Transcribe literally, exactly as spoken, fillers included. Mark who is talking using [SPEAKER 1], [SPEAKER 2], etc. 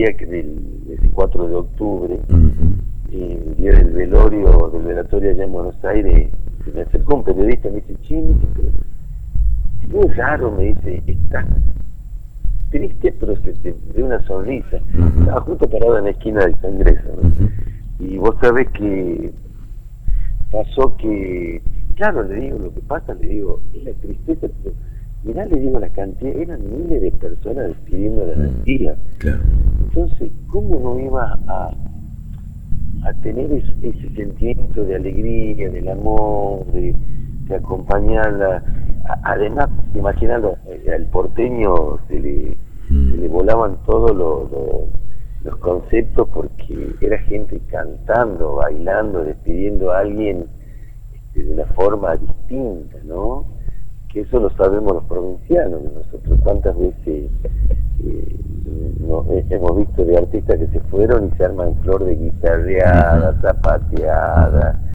[SPEAKER 1] día que del veinticuatro de octubre,
[SPEAKER 2] Uh-huh.
[SPEAKER 1] eh, el día del velorio, del velatorio allá en Buenos Aires, se me acercó un periodista y me dice, che, me dice, pero es muy raro, me dice, estás triste pero se te ve una sonrisa.
[SPEAKER 2] Uh-huh.
[SPEAKER 1] Estaba justo parado en la esquina del Congreso, ¿no?
[SPEAKER 2] Uh-huh.
[SPEAKER 1] Y vos sabés que pasó que, claro, le digo, lo que pasa, le digo, es la tristeza, pero mirá, le digo, la cantidad, eran miles de personas despidiendo la energía.
[SPEAKER 2] Claro.
[SPEAKER 1] Entonces, ¿cómo no iba a, a tener ese, ese sentimiento de alegría, del amor, de, de acompañarla? A, además, imagínalo, al porteño se le,
[SPEAKER 2] Mm.
[SPEAKER 1] se le volaban todos los, los, los conceptos porque era gente cantando, bailando, despidiendo a alguien este, de una forma distinta, ¿no? Que eso lo sabemos los provincianos. Nosotros cuántas veces eh, no, eh, hemos visto de artistas que se fueron y se arman flor de guitarreada, zapateada,